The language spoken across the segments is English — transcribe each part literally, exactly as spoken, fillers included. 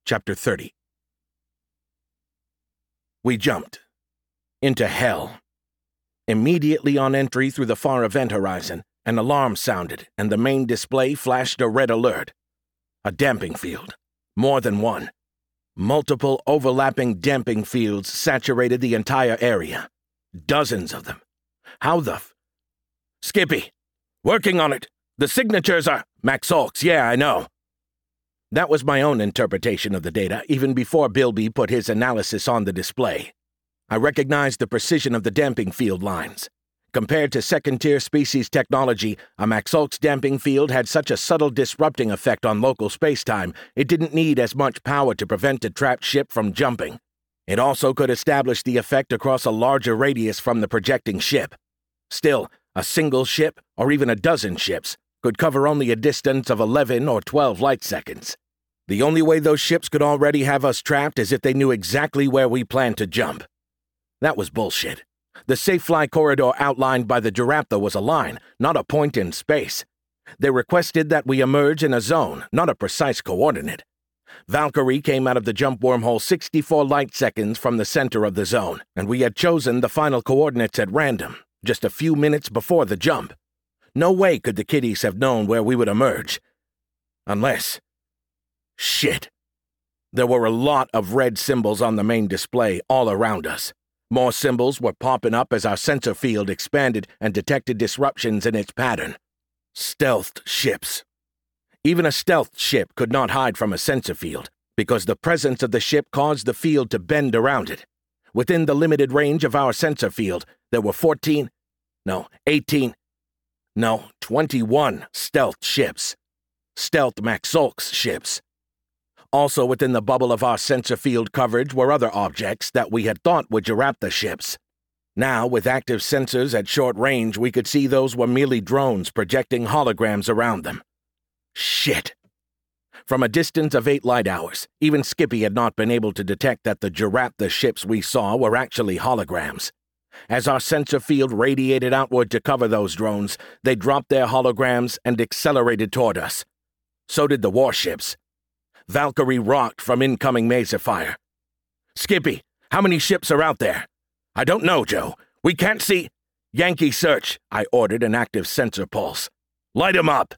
Chapter thirty. We jumped. Into hell. Immediately on entry through the far event horizon, an alarm sounded and the main display flashed a red alert. A damping field. More than one. Multiple overlapping damping fields saturated the entire area. Dozens of them. How the f... Skippy! Working on it! The signatures are... Maxolks, yeah, I know. That was my own interpretation of the data, even before Bilby put his analysis on the display. I recognized the precision of the damping field lines. Compared to second-tier species technology, a Maxolk's damping field had such a subtle disrupting effect on local spacetime, it didn't need as much power to prevent a trapped ship from jumping. It also could establish the effect across a larger radius from the projecting ship. Still, a single ship, or even a dozen ships, could cover only a distance of eleven or twelve light seconds. The only way those ships could already have us trapped is if they knew exactly where we planned to jump. That was bullshit. The safe fly corridor outlined by the Giraptha was a line, not a point in space. They requested that we emerge in a zone, not a precise coordinate. Valkyrie came out of the jump wormhole sixty-four light seconds from the center of the zone, and we had chosen the final coordinates at random, just a few minutes before the jump. No way could the kiddies have known where we would emerge. Unless... Shit. There were a lot of red symbols on the main display all around us. More symbols were popping up as our sensor field expanded and detected disruptions in its pattern. Stealthed ships. Even a stealth ship could not hide from a sensor field, because the presence of the ship caused the field to bend around it. Within the limited range of our sensor field, there were fourteen, no, eighteen, no, twenty-one stealth ships. Stealth Maxolks ships. Also within the bubble of our sensor field coverage were other objects that we had thought were Giraptha ships. Now, with active sensors at short range, we could see those were merely drones projecting holograms around them. Shit. From a distance of eight light hours, even Skippy had not been able to detect that the Giraptha ships we saw were actually holograms. As our sensor field radiated outward to cover those drones, they dropped their holograms and accelerated toward us. So did the warships. Valkyrie rocked from incoming maser fire. Skippy, how many ships are out there? I don't know, Joe. We can't see... Yankee search, I ordered an active sensor pulse. Light 'em up!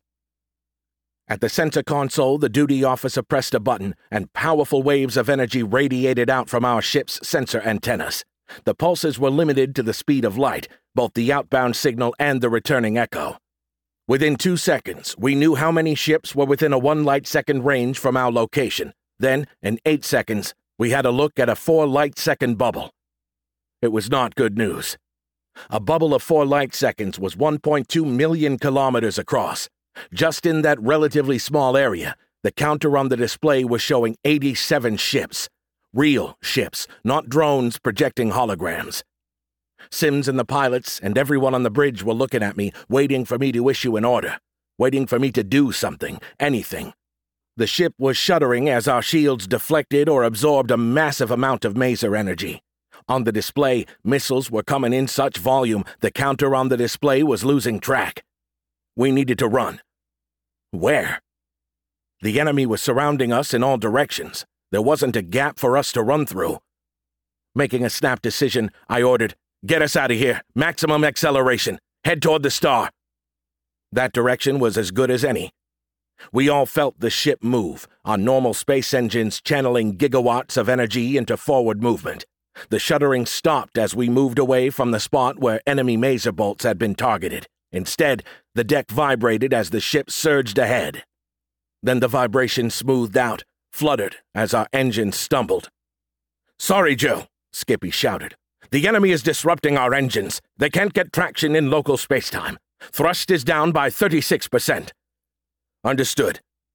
At the sensor console, the duty officer pressed a button, and powerful waves of energy radiated out from our ship's sensor antennas. The pulses were limited to the speed of light, both the outbound signal and the returning echo. Within two seconds, we knew how many ships were within a one light-second range from our location. Then, in eight seconds, we had a look at a four light-second bubble. It was not good news. A bubble of four light-seconds was one point two million kilometers across. Just in that relatively small area, the counter on the display was showing eighty-seven ships. Real ships, not drones projecting holograms. Sims and the pilots and everyone on the bridge were looking at me, waiting for me to issue an order, waiting for me to do something, anything. The ship was shuddering as our shields deflected or absorbed a massive amount of maser energy. On the display, missiles were coming in such volume, the counter on the display was losing track. We needed to run. Where? The enemy was surrounding us in all directions. There wasn't a gap for us to run through. Making a snap decision, I ordered, "Get us out of here. Maximum acceleration. Head toward the star." That direction was as good as any. We all felt the ship move, our normal space engines channeling gigawatts of energy into forward movement. The shuddering stopped as we moved away from the spot where enemy maser bolts had been targeted. Instead, the deck vibrated as the ship surged ahead. Then the vibration smoothed out, fluttered as our engines stumbled. "Sorry, Joe," Skippy shouted. "The enemy is disrupting our engines. They can't get traction in local spacetime. Thrust is down by thirty-six percent. Understood.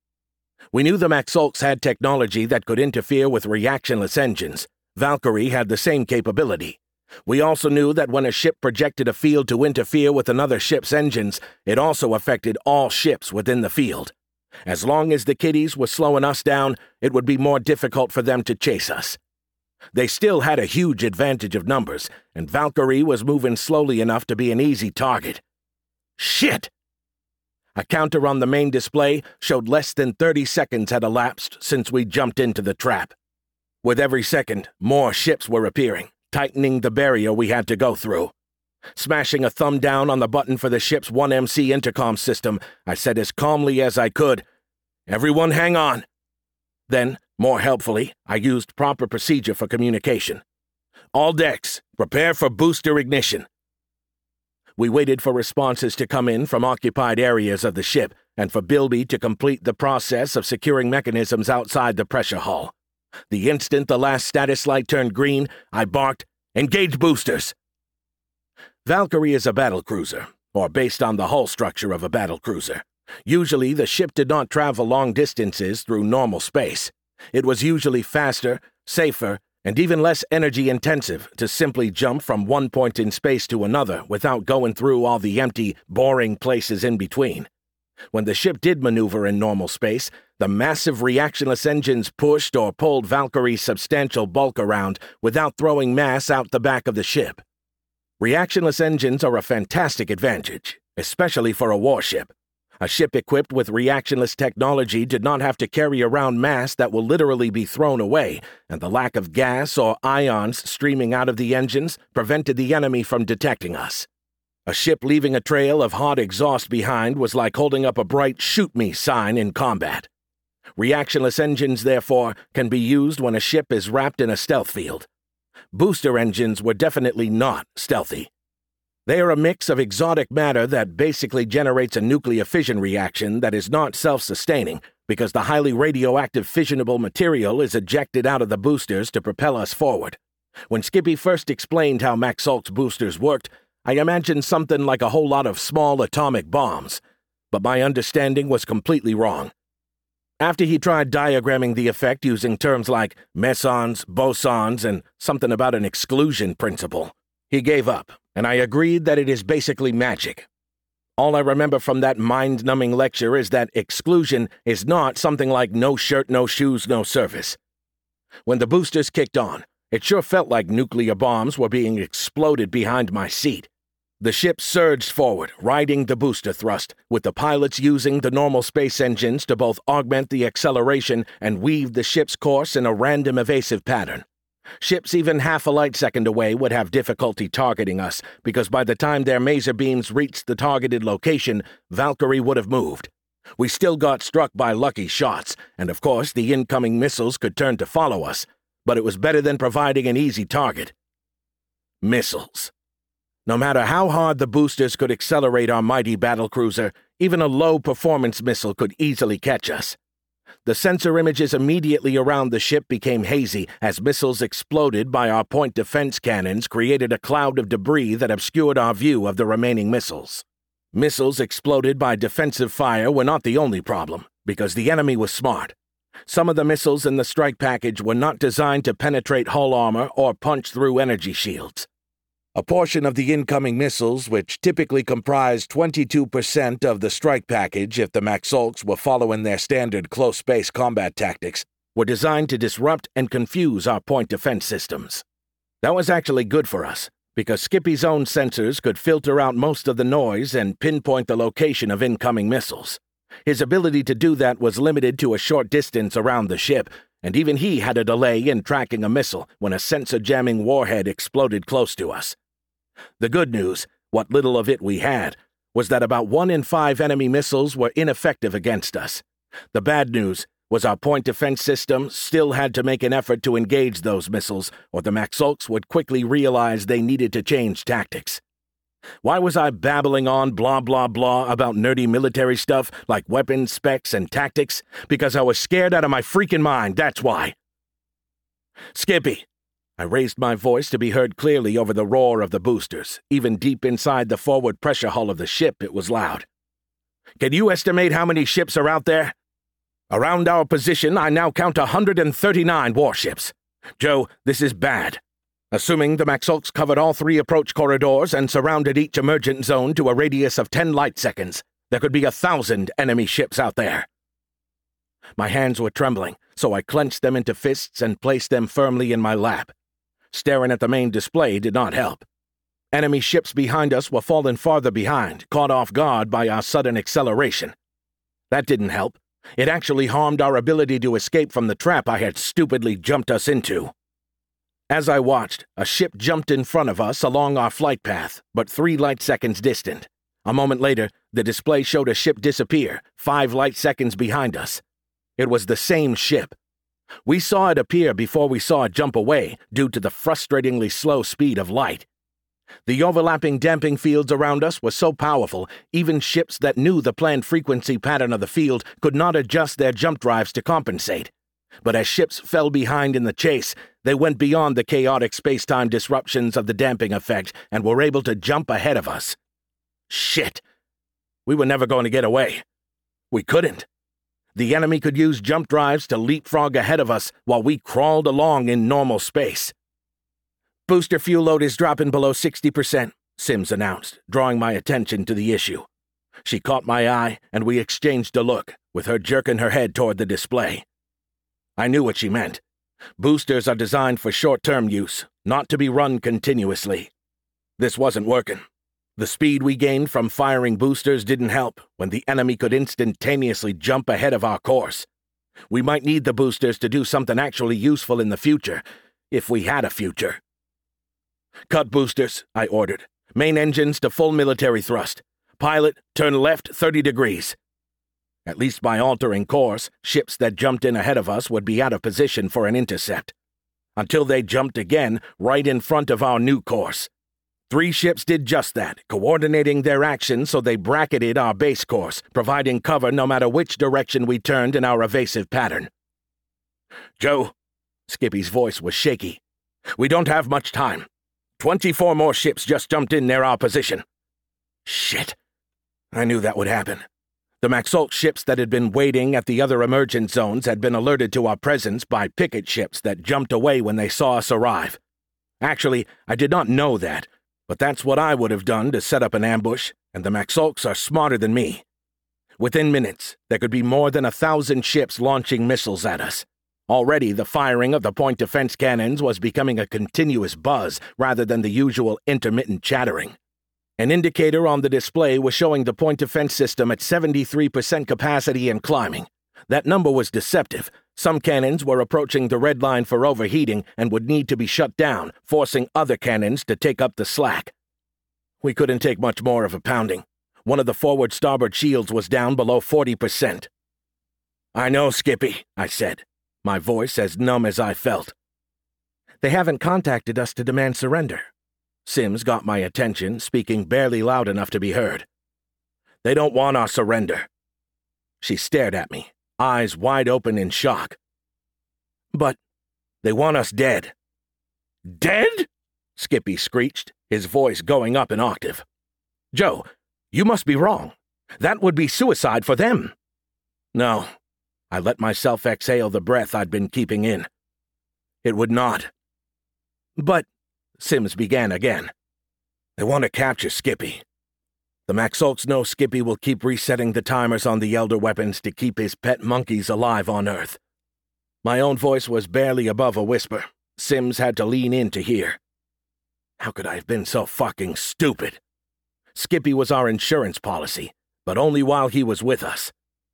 We knew the Maxolks had technology that could interfere with reactionless engines. Valkyrie had the same capability. We also knew that when a ship projected a field to interfere with another ship's engines, it also affected all ships within the field. As long as the kiddies were slowing us down, it would be more difficult for them to chase us. They still had a huge advantage of numbers, and Valkyrie was moving slowly enough to be an easy target. Shit! A counter on the main display showed less than thirty seconds had elapsed since we jumped into the trap. With every second, more ships were appearing, tightening the barrier we had to go through. Smashing a thumb down on the button for the ship's one M C intercom system, I said as calmly as I could, "Everyone hang on." Then, more helpfully, I used proper procedure for communication. "All decks, prepare for booster ignition." We waited for responses to come in from occupied areas of the ship and for Bilby to complete the process of securing mechanisms outside the pressure hull. The instant the last status light turned green, I barked, "Engage boosters!" Valkyrie is a battlecruiser, or based on the hull structure of a battlecruiser. Usually, the ship did not travel long distances through normal space. It was usually faster, safer, and even less energy-intensive to simply jump from one point in space to another without going through all the empty, boring places in between. When the ship did maneuver in normal space, the massive reactionless engines pushed or pulled Valkyrie's substantial bulk around without throwing mass out the back of the ship. Reactionless engines are a fantastic advantage, especially for a warship. A ship equipped with reactionless technology did not have to carry around mass that will literally be thrown away, and the lack of gas or ions streaming out of the engines prevented the enemy from detecting us. A ship leaving a trail of hot exhaust behind was like holding up a bright "shoot me" sign in combat. Reactionless engines, therefore, can be used when a ship is wrapped in a stealth field. Booster engines were definitely not stealthy. They are a mix of exotic matter that basically generates a nuclear fission reaction that is not self-sustaining because the highly radioactive fissionable material is ejected out of the boosters to propel us forward. When Skippy first explained how Maxolk's boosters worked, I imagined something like a whole lot of small atomic bombs, but my understanding was completely wrong. After he tried diagramming the effect using terms like mesons, bosons, and something about an exclusion principle, he gave up, and I agreed that it is basically magic. All I remember from that mind-numbing lecture is that exclusion is not something like no shirt, no shoes, no service. When the boosters kicked on, it sure felt like nuclear bombs were being exploded behind my seat. The ship surged forward, riding the booster thrust, with the pilots using the normal space engines to both augment the acceleration and weave the ship's course in a random evasive pattern. Ships even half a light second away would have difficulty targeting us, because by the time their maser beams reached the targeted location, Valkyrie would have moved. We still got struck by lucky shots, and of course the incoming missiles could turn to follow us, but it was better than providing an easy target. Missiles. No matter how hard the boosters could accelerate our mighty battlecruiser, even a low-performance missile could easily catch us. The sensor images immediately around the ship became hazy as missiles exploded by our point defense cannons created a cloud of debris that obscured our view of the remaining missiles. Missiles exploded by defensive fire were not the only problem, because the enemy was smart. Some of the missiles in the strike package were not designed to penetrate hull armor or punch through energy shields. A portion of the incoming missiles, which typically comprised twenty-two percent of the strike package if the Maxolks were following their standard close-space combat tactics, were designed to disrupt and confuse our point defense systems. That was actually good for us, because Skippy's own sensors could filter out most of the noise and pinpoint the location of incoming missiles. His ability to do that was limited to a short distance around the ship, and even he had a delay in tracking a missile when a sensor-jamming warhead exploded close to us. The good news, what little of it we had, was that about one in five enemy missiles were ineffective against us. The bad news was our point defense system still had to make an effort to engage those missiles, or the Maxolks would quickly realize they needed to change tactics. Why was I babbling on blah blah blah about nerdy military stuff like weapons, specs, and tactics? Because I was scared out of my freaking mind, that's why. Skippy! I raised my voice to be heard clearly over the roar of the boosters. Even deep inside the forward pressure hull of the ship, it was loud. Can you estimate how many ships are out there? Around our position, I now count one hundred thirty-nine warships. Joe, this is bad. Assuming the Maxolks covered all three approach corridors and surrounded each emergent zone to a radius of ten light seconds, there could be a thousand enemy ships out there. My hands were trembling, so I clenched them into fists and placed them firmly in my lap. Staring at the main display did not help. Enemy ships behind us were falling farther behind, caught off guard by our sudden acceleration. That didn't help. It actually harmed our ability to escape from the trap I had stupidly jumped us into. As I watched, a ship jumped in front of us along our flight path, but three light seconds distant. A moment later, the display showed a ship disappear, five light seconds behind us. It was the same ship. We saw it appear before we saw it jump away due to the frustratingly slow speed of light. The overlapping damping fields around us were so powerful, even ships that knew the planned frequency pattern of the field could not adjust their jump drives to compensate. But as ships fell behind in the chase, they went beyond the chaotic space-time disruptions of the damping effect and were able to jump ahead of us. Shit! We were never going to get away. We couldn't. The enemy could use jump drives to leapfrog ahead of us while we crawled along in normal space. "Booster fuel load is dropping below sixty percent, Sims announced, drawing my attention to the issue. She caught my eye, and we exchanged a look, with her jerking her head toward the display. I knew what she meant. Boosters are designed for short-term use, not to be run continuously. This wasn't working. The speed we gained from firing boosters didn't help when the enemy could instantaneously jump ahead of our course. We might need the boosters to do something actually useful in the future, if we had a future. "Cut boosters," I ordered. "Main engines to full military thrust. Pilot, turn left thirty degrees. At least by altering course, ships that jumped in ahead of us would be out of position for an intercept. Until they jumped again, right in front of our new course. Three ships did just that, coordinating their actions so they bracketed our base course, providing cover no matter which direction we turned in our evasive pattern. "Joe," Skippy's voice was shaky, "we don't have much time. Twenty-four more ships just jumped in near our position." Shit. I knew that would happen. The Maxalt ships that had been waiting at the other emergent zones had been alerted to our presence by picket ships that jumped away when they saw us arrive. Actually, I did not know that, but that's what I would have done to set up an ambush, and the Maxalts are smarter than me. Within minutes, there could be more than a thousand ships launching missiles at us. Already, the firing of the point defense cannons was becoming a continuous buzz rather than the usual intermittent chattering. An indicator on the display was showing the point defense system at seventy-three percent capacity and climbing. That number was deceptive. Some cannons were approaching the red line for overheating and would need to be shut down, forcing other cannons to take up the slack. We couldn't take much more of a pounding. One of the forward starboard shields was down below forty percent. "I know, Skippy," I said, my voice as numb as I felt. "They haven't contacted us to demand surrender." Sims got my attention, speaking barely loud enough to be heard. "They don't want our surrender." She stared at me, eyes wide open in shock. "But they want us dead." "Dead?" Skippy screeched, his voice going up an octave. "Joe, you must be wrong. That would be suicide for them." "No." I let myself exhale the breath I'd been keeping in. "It would not." "But," Sims began again, "they want to capture Skippy. The Maxalts know Skippy will keep resetting the timers on the Elder weapons to keep his pet monkeys alive on Earth." My own voice was barely above a whisper. Sims had to lean in to hear. How could I have been so fucking stupid? Skippy was our insurance policy, but only while he was with us.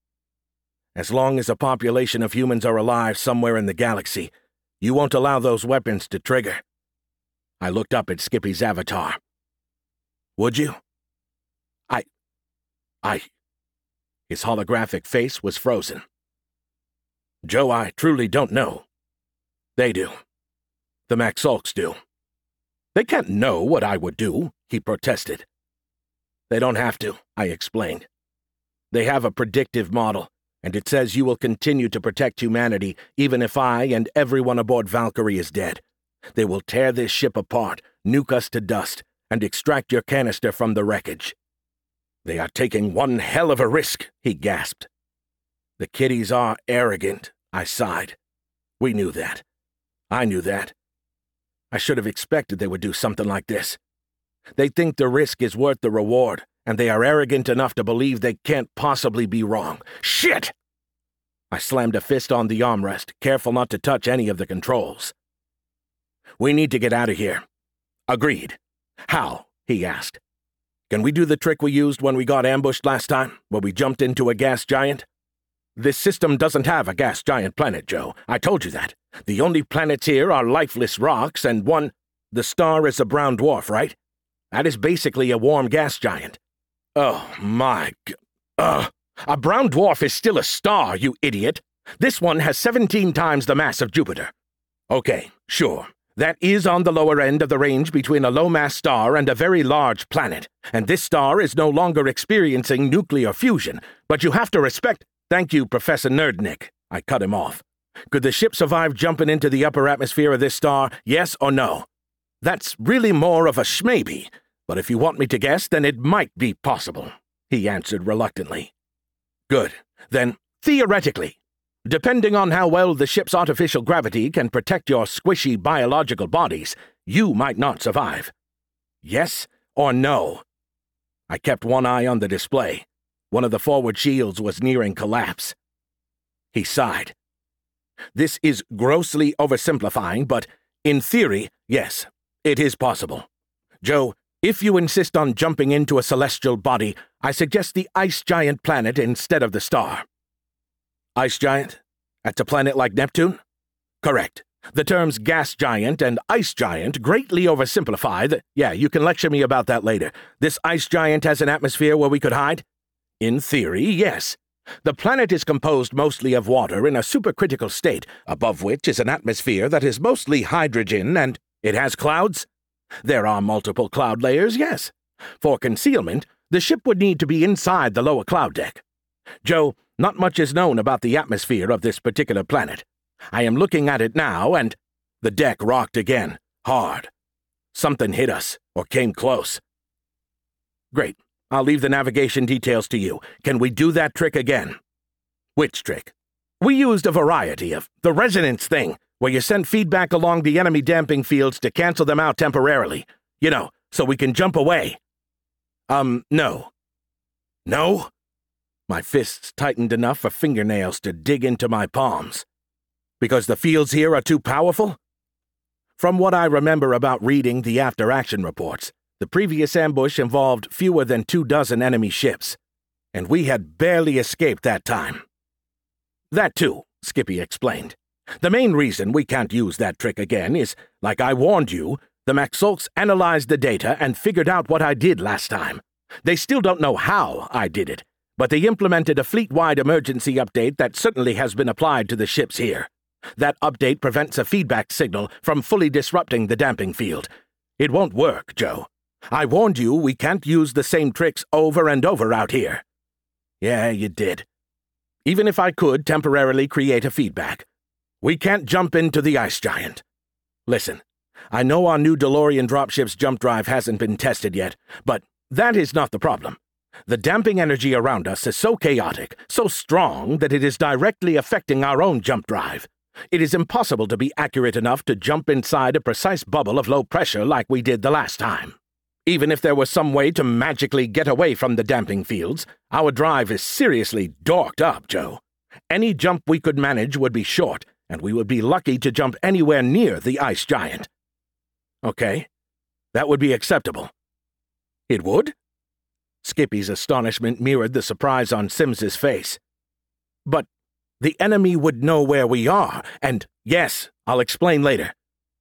As long as a population of humans are alive somewhere in the galaxy, you won't allow those weapons to trigger. I looked up at Skippy's avatar. Would you? I... I... His holographic face was frozen. Joe, I truly don't know. They do. The Maxalts do. They can't know what I would do, he protested. They don't have to, I explained. They have a predictive model, and it says you will continue to protect humanity even if I and everyone aboard Valkyrie is dead. They will tear this ship apart, nuke us to dust, and extract your canister from the wreckage. They are taking one hell of a risk, he gasped. The kiddies are arrogant, I sighed. We knew that. I knew that. I should have expected they would do something like this. They think the risk is worth the reward, and they are arrogant enough to believe they can't possibly be wrong. Shit! I slammed a fist on the armrest, careful not to touch any of the controls. We need to get out of here. Agreed. How? he asked. "Can we do the trick we used when we got ambushed last time, where we jumped into a gas giant?" "This system doesn't have a gas giant planet, Joe. I told you that. The only planets here are lifeless rocks, and one— The star is a brown dwarf, right? That is basically a warm gas giant." "Oh, my g— Ugh! A brown dwarf is still a star, you idiot! This one has seventeen times the mass of Jupiter." "Okay, sure. That is on the lower end of the range between a low-mass star and a very large planet, and this star is no longer experiencing nuclear fusion, but you have to respect— "Thank you, Professor Nerdnick," I cut him off. "Could the ship survive jumping into the upper atmosphere of this star, yes or no?" "That's really more of a schmaybe, but if you want me to guess, then it might be possible," he answered reluctantly. "Good. Then, theoretically, depending on how well the ship's artificial gravity can protect your squishy biological bodies, you might not survive. Yes or no?" I kept one eye on the display. One of the forward shields was nearing collapse. He sighed. "This is grossly oversimplifying, but in theory, yes, it is possible. Joe, if you insist on jumping into a celestial body, I suggest the ice giant planet instead of the star." "Ice giant? That's a planet like Neptune?" "Correct. The terms gas giant and ice giant greatly oversimplify the— Yeah, you can lecture me about that later. This ice giant has an atmosphere where we could hide?" "In theory, yes. The planet is composed mostly of water in a supercritical state, above which is an atmosphere that is mostly hydrogen and— It has clouds? There are multiple cloud layers, yes. For concealment, the ship would need to be inside the lower cloud deck. Joe, not much is known about the atmosphere of this particular planet. I am looking at it now, and— The deck rocked again, hard. Something hit us, or came close. "Great. I'll leave the navigation details to you. Can we do that trick again?" "Which trick?" "We used a variety of— The resonance thing, where you send feedback along the enemy damping fields to cancel them out temporarily. You know, so we can jump away." Um, no." "No?" My fists tightened enough for fingernails to dig into my palms. "Because the fields here are too powerful?" From what I remember about reading the after-action reports, the previous ambush involved fewer than two dozen enemy ships, and we had barely escaped that time. "That too," Skippy explained. "The main reason we can't use that trick again is, like I warned you, the Maxolks analyzed the data and figured out what I did last time. They still don't know how I did it, but they implemented a fleet-wide emergency update that certainly has been applied to the ships here. That update prevents a feedback signal from fully disrupting the damping field. It won't work, Joe. I warned you we can't use the same tricks over and over out here." "Yeah, you did. Even if I could temporarily create a feedback, we can't jump into the ice giant. Listen, I know our new DeLorean dropship's jump drive hasn't been tested yet, but that is not the problem. The damping energy around us is so chaotic, so strong, that it is directly affecting our own jump drive. It is impossible to be accurate enough to jump inside a precise bubble of low pressure like we did the last time. Even if there was some way to magically get away from the damping fields, our drive is seriously dorked up, Joe. Any jump we could manage would be short, and we would be lucky to jump anywhere near the ice giant." "Okay, that would be acceptable." "It would?" Skippy's astonishment mirrored the surprise on Sims's face. "But the enemy would know where we are, and— Yes, I'll explain later."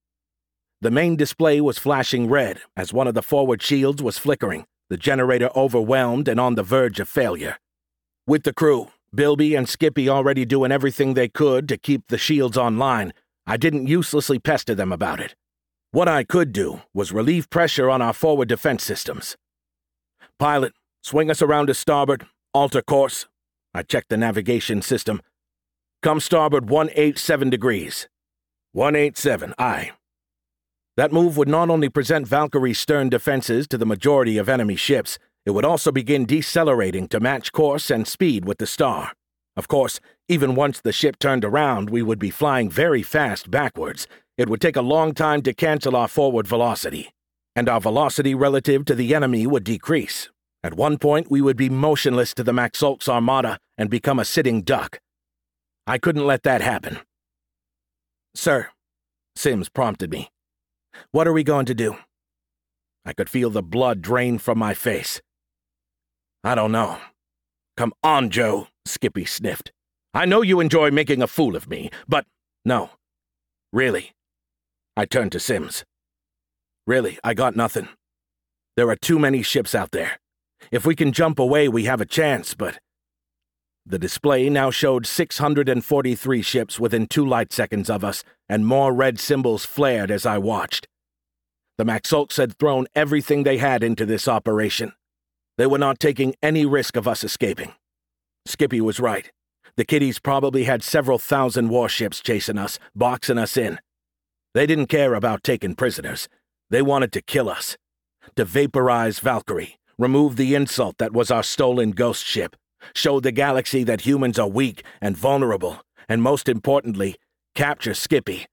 The main display was flashing red as one of the forward shields was flickering, the generator overwhelmed and on the verge of failure. With the crew, Bilby and Skippy already doing everything they could to keep the shields online, I didn't uselessly pester them about it. What I could do was relieve pressure on our forward defense systems. "Pilot, swing us around to starboard, alter course." I checked the navigation system. "Come starboard one eighty-seven degrees. one eighty-seven, aye." That move would not only present Valkyrie's stern defenses to the majority of enemy ships, it would also begin decelerating to match course and speed with the star. Of course, even once the ship turned around, we would be flying very fast backwards. It would take a long time to cancel our forward velocity, and our velocity relative to the enemy would decrease. At one point, we would be motionless to the Maxolks armada and become a sitting duck. I couldn't let that happen. "Sir," Sims prompted me, "what are we going to do?" I could feel the blood drain from my face. I don't know. Come on, Joe, Skippy sniffed. I know you enjoy making a fool of me, but no. Really. I turned to Sims. Really, I got nothing. There are too many ships out there. If we can jump away, we have a chance, but... The display now showed six hundred forty-three ships within two light seconds of us, and more red symbols flared as I watched. The Maxolks had thrown everything they had into this operation. They were not taking any risk of us escaping. Skippy was right. The kiddies probably had several thousand warships chasing us, boxing us in. They didn't care about taking prisoners. They wanted to kill us. To vaporize Valkyrie, remove the insult that was our stolen ghost ship, show the galaxy that humans are weak and vulnerable, and most importantly, capture Skippy.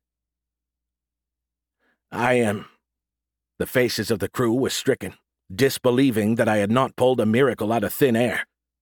I am... The faces of the crew were stricken, disbelieving that I had not pulled a miracle out of thin air.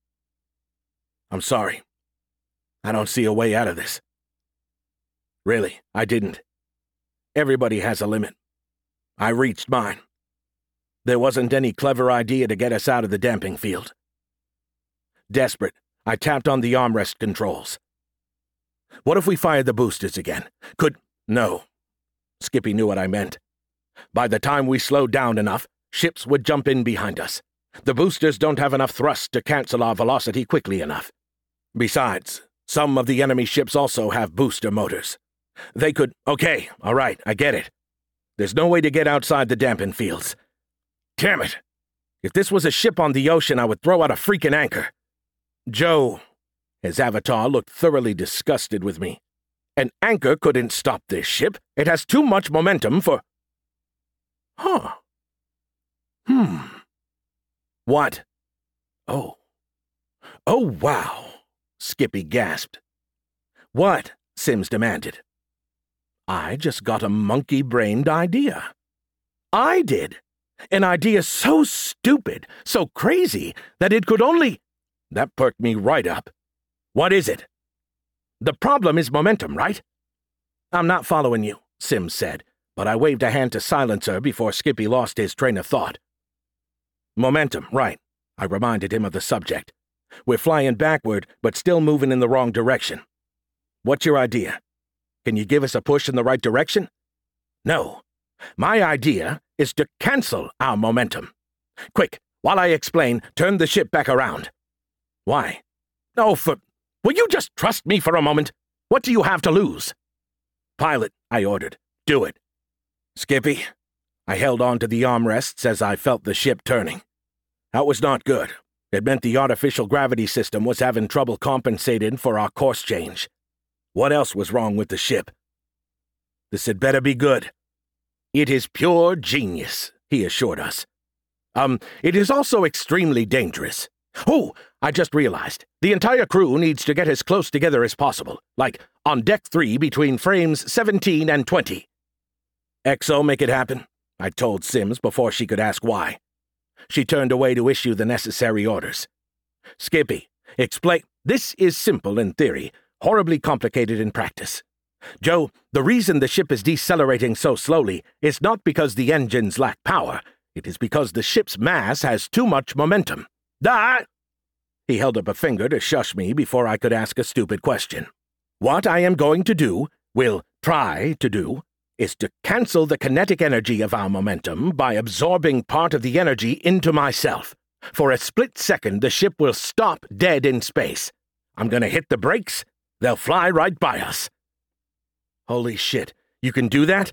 I'm sorry. I don't see a way out of this. Really, I didn't. Everybody has a limit. I reached mine. There wasn't any clever idea to get us out of the damping field. Desperate, I tapped on the armrest controls. What if we fired the boosters again? Could... No. Skippy knew what I meant. By the time we slowed down enough, ships would jump in behind us. The boosters don't have enough thrust to cancel our velocity quickly enough. Besides, some of the enemy ships also have booster motors. They could... Okay, all right, I get it. There's no way to get outside the damping fields. Damn it! If this was a ship on the ocean, I would throw out a freaking anchor. Joe... His avatar looked thoroughly disgusted with me. An anchor couldn't stop this ship. It has too much momentum for... Huh. Hmm. What? Oh. Oh, wow, Skippy gasped. What? Sims demanded. I just got a monkey-brained idea. I did. An idea so stupid, so crazy, that it could only... That perked me right up. What is it? The problem is momentum, right? I'm not following you, Sims said, but I waved a hand to silence her before Skippy lost his train of thought. Momentum, right. I reminded him of the subject. We're flying backward, but still moving in the wrong direction. What's your idea? Can you give us a push in the right direction? No. My idea is to cancel our momentum. Quick, while I explain, turn the ship back around. Why? Oh, for... Will you just trust me for a moment? What do you have to lose? Pilot, I ordered. Do it. Skippy. I held on to the armrests as I felt the ship turning. That was not good. It meant the artificial gravity system was having trouble compensating for our course change. What else was wrong with the ship? This had better be good. It is pure genius, he assured us. Um, it is also extremely dangerous. Oh, I just realized. The entire crew needs to get as close together as possible, like on deck three between frames seventeen and twenty. Exo, make it happen, I told Sims before she could ask why. She turned away to issue the necessary orders. Skippy, explain. This is simple in theory, horribly complicated in practice. Joe, the reason the ship is decelerating so slowly is not because the engines lack power. It is because the ship's mass has too much momentum. Ah! He held up a finger to shush me before I could ask a stupid question. What I am going to do, will try to do, is to cancel the kinetic energy of our momentum by absorbing part of the energy into myself. For a split second, the ship will stop dead in space. I'm gonna hit the brakes. They'll fly right by us. Holy shit, you can do that?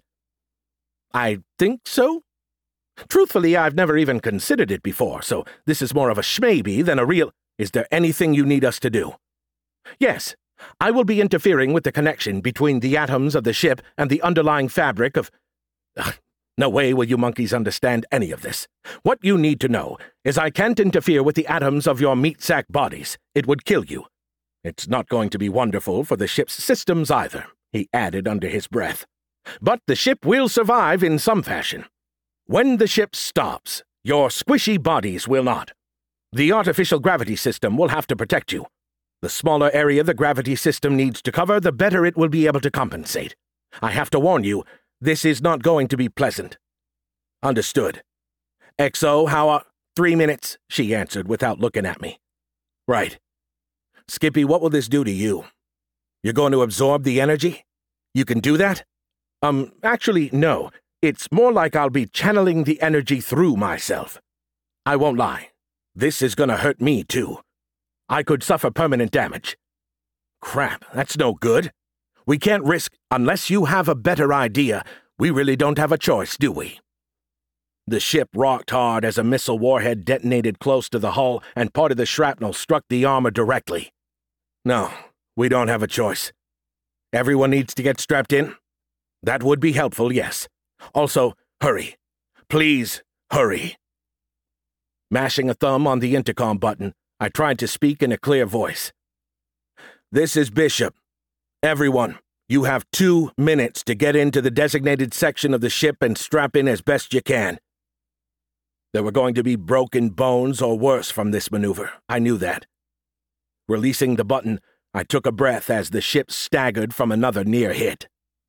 I think so. Truthfully, I've never even considered it before, so this is more of a schmaybe than a real... Is there anything you need us to do? Yes, I will be interfering with the connection between the atoms of the ship and the underlying fabric of... Ugh, no way will you monkeys understand any of this. What you need to know is I can't interfere with the atoms of your meat sack bodies. It would kill you. It's not going to be wonderful for the ship's systems either, he added under his breath. But the ship will survive in some fashion. When the ship stops, your squishy bodies will not. The artificial gravity system will have to protect you. The smaller area the gravity system needs to cover, the better it will be able to compensate. I have to warn you, this is not going to be pleasant. Understood. X O, how are... Three minutes, she answered without looking at me. Right. Skippy, what will this do to you? You're going to absorb the energy? You can do that? Um, actually, no. It's more like I'll be channeling the energy through myself. I won't lie. This is gonna hurt me, too. I could suffer permanent damage. Crap, that's no good. We can't risk... Unless you have a better idea, we really don't have a choice, do we? The ship rocked hard as a missile warhead detonated close to the hull and part of the shrapnel struck the armor directly. No, we don't have a choice. Everyone needs to get strapped in? That would be helpful, yes. Also, hurry. Please, hurry. Mashing a thumb on the intercom button, I tried to speak in a clear voice. This is Bishop. Everyone, you have two minutes to get into the designated section of the ship and strap in as best you can. There were going to be broken bones or worse from this maneuver. I knew that. Releasing the button, I took a breath as the ship staggered from another near hit.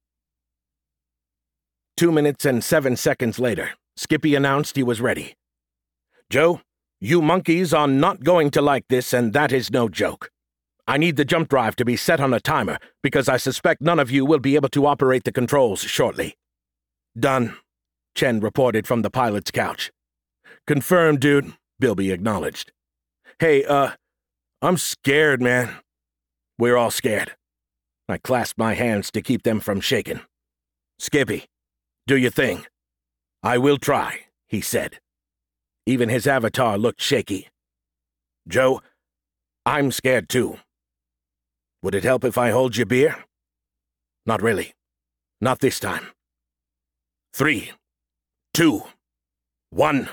Two minutes and seven seconds later, Skippy announced he was ready. Joe, you monkeys are not going to like this, and that is no joke. I need the jump drive to be set on a timer, because I suspect none of you will be able to operate the controls shortly. Done, Chen reported from the pilot's couch. Confirmed, dude, Bilby acknowledged. Hey, uh, I'm scared, man. We're all scared. I clasped my hands to keep them from shaking. Skippy, do your thing. I will try, he said. Even his avatar looked shaky. Joe, I'm scared too. Would it help if I hold your beer? Not really. Not this time. Three, two, one.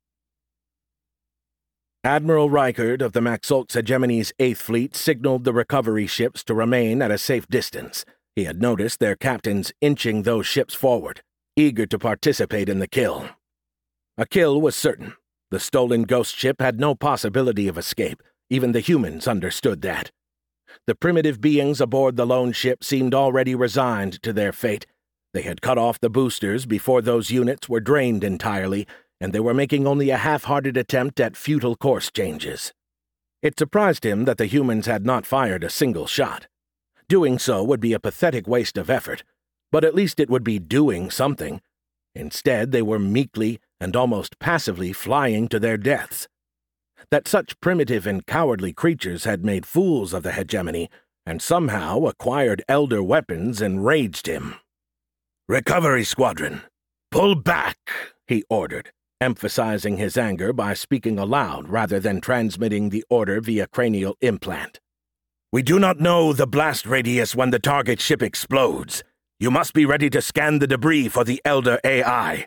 Admiral Reichard of the Maxolks Hegemony's Eighth Fleet signaled the recovery ships to remain at a safe distance. He had noticed their captains inching those ships forward, eager to participate in the kill. A kill was certain. The stolen ghost ship had no possibility of escape. Even the humans understood that. The primitive beings aboard the lone ship seemed already resigned to their fate. They had cut off the boosters before those units were drained entirely, and they were making only a half-hearted attempt at futile course changes. It surprised him that the humans had not fired a single shot. Doing so would be a pathetic waste of effort, but at least it would be doing something. Instead, they were meekly and almost passively flying to their deaths. That such primitive and cowardly creatures had made fools of the hegemony, and somehow acquired elder weapons, enraged him. "Recovery squadron, pull back," he ordered, emphasizing his anger by speaking aloud rather than transmitting the order via cranial implant. "We do not know the blast radius when the target ship explodes. You must be ready to scan the debris for the Elder A I."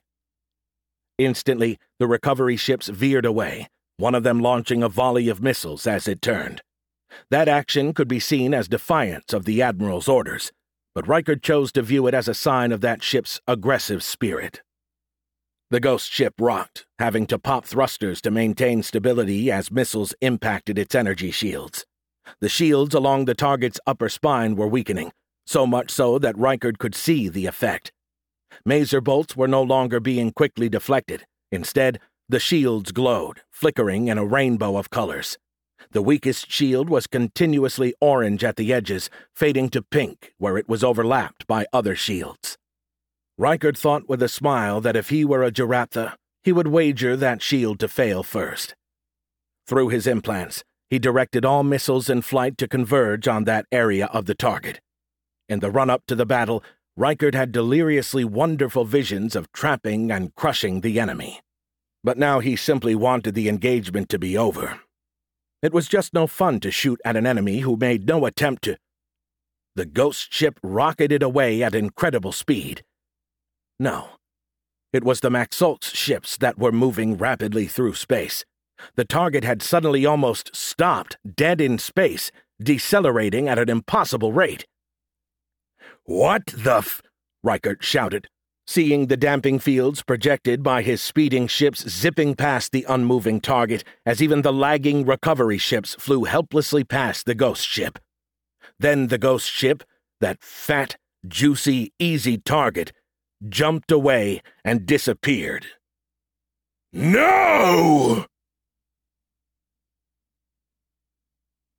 Instantly, the recovery ships veered away, one of them launching a volley of missiles as it turned. That action could be seen as defiance of the Admiral's orders, but Reichard chose to view it as a sign of that ship's aggressive spirit. The ghost ship rocked, having to pop thrusters to maintain stability as missiles impacted its energy shields. The shields along the target's upper spine were weakening, so much so that Reichard could see the effect. Maser bolts were no longer being quickly deflected. Instead, the shields glowed, flickering in a rainbow of colors. The weakest shield was continuously orange at the edges, fading to pink where it was overlapped by other shields. Reichard thought with a smile that if he were a Jarattha, he would wager that shield to fail first. Through his implants, he directed all missiles in flight to converge on that area of the target. In the run-up to the battle, Reichard had deliriously wonderful visions of trapping and crushing the enemy. But now he simply wanted the engagement to be over. It was just no fun to shoot at an enemy who made no attempt to... The ghost ship rocketed away at incredible speed. No. It was the Maxolks ships that were moving rapidly through space. The target had suddenly almost stopped, dead in space, decelerating at an impossible rate. "What the f..." Reichard shouted, seeing the damping fields projected by his speeding ships zipping past the unmoving target as even the lagging recovery ships flew helplessly past the ghost ship. Then the ghost ship, that fat, juicy, easy target, jumped away and disappeared. No!